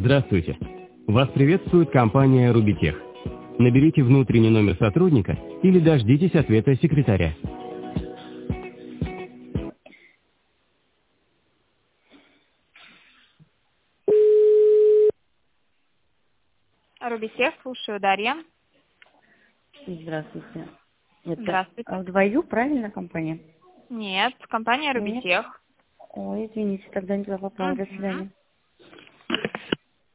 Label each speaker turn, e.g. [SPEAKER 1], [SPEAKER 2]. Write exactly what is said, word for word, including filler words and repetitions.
[SPEAKER 1] Здравствуйте. Вас приветствует компания «Рубитех». Наберите внутренний номер сотрудника или дождитесь ответа секретаря.
[SPEAKER 2] Рубитех, слушаю, Дарья.
[SPEAKER 3] Здравствуйте. Это
[SPEAKER 2] Здравствуйте.
[SPEAKER 3] вдвою, правильно, компания?
[SPEAKER 2] Нет, компания
[SPEAKER 3] Нет.
[SPEAKER 2] Рубитех.
[SPEAKER 3] Ой, извините, тогда не туда попала. До
[SPEAKER 2] Мгм.
[SPEAKER 3] свидания.